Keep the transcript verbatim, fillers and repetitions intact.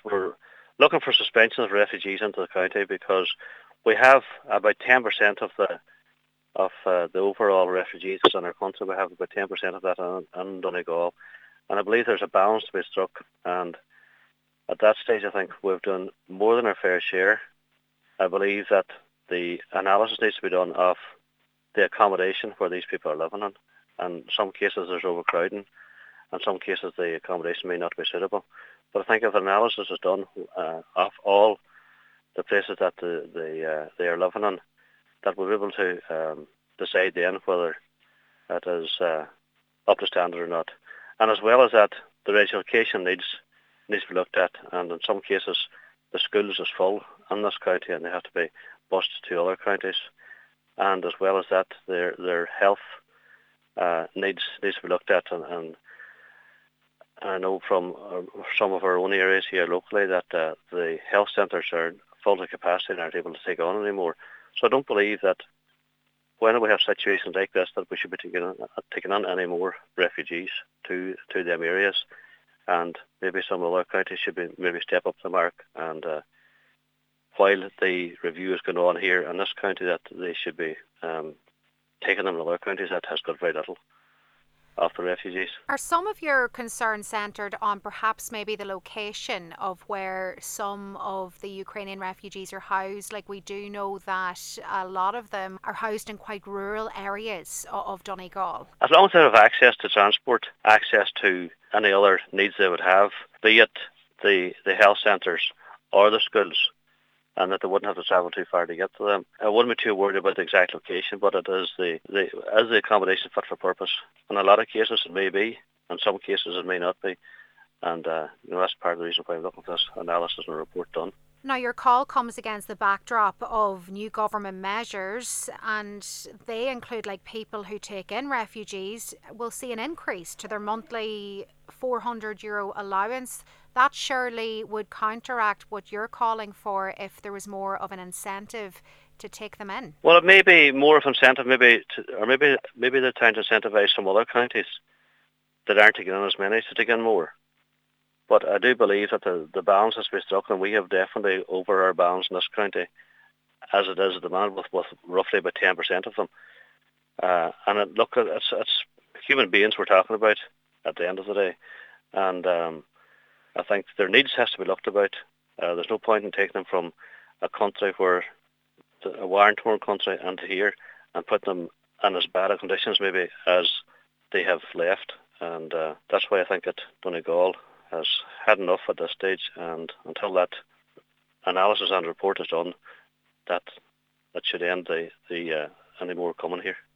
we're looking for suspension of refugees into the county, because we have about ten percent of the of uh, the overall refugees in our country. We have about ten percent of that in, in Donegal, and I believe there's a balance to be struck, and at that stage I think we've done more than our fair share. I believe that the analysis needs to be done of the accommodation where these people are living in. And in some cases there's overcrowding, in some cases the accommodation may not be suitable. But I think if an analysis is done uh, of all the places that the, the, uh, they are living in, that we'll be able to um, decide then whether that is uh, up to standard or not. And as well as that, the education needs needs to be looked at, and in some cases the schools is full in this county and they have to be bused to other counties. And as well as that, their their health uh, needs needs to be looked at, and, and I know from uh, some of our own areas here locally that uh, the health centres are full to capacity and aren't able to take on anymore. So I don't believe that when we have situations like this that we should be taking on, taking on any more refugees to to them areas, and maybe some other counties should be maybe step up the mark. And uh, while the review is going on here in this county, that they should be um, taking them in other counties that has got very little of the refugees. Are some of your concerns centred on perhaps maybe the location of where some of the Ukrainian refugees are housed? Like, we do know that a lot of them are housed in quite rural areas of Donegal. As long as they have access to transport, access to any other needs they would have, be it the, the health centres or the schools, and that they wouldn't have to travel too far to get to them. I wouldn't be too worried about the exact location, but it is the, the is the accommodation fit for purpose. In a lot of cases it may be, in some cases it may not be. And uh, you know, that's part of the reason why I'm looking for this analysis and report done. Now, your call comes against the backdrop of new government measures, and they include, like, people who take in refugees will see an increase to their monthly four hundred euro allowance. That surely would counteract what you're calling for if there was more of an incentive to take them in. Well, it may be more of an incentive, maybe, to, or maybe maybe they're trying to incentivise some other counties that aren't taking in as many to take in more. But I do believe that the, the balance has to be struck, and we have definitely over our balance in this county, as it is at the moment, with, with roughly about ten percent of them. Uh, and it, look, it's, it's human beings we're talking about at the end of the day. And um, I think their needs has to be looked about. Uh, there's no point in taking them from a country where, a war-torn country, and to here, and putting them in as bad a conditions maybe as they have left. And uh, that's why I think that Donegal has had enough at this stage, and until that analysis and report is done, that that should end the, the uh, any more coming here.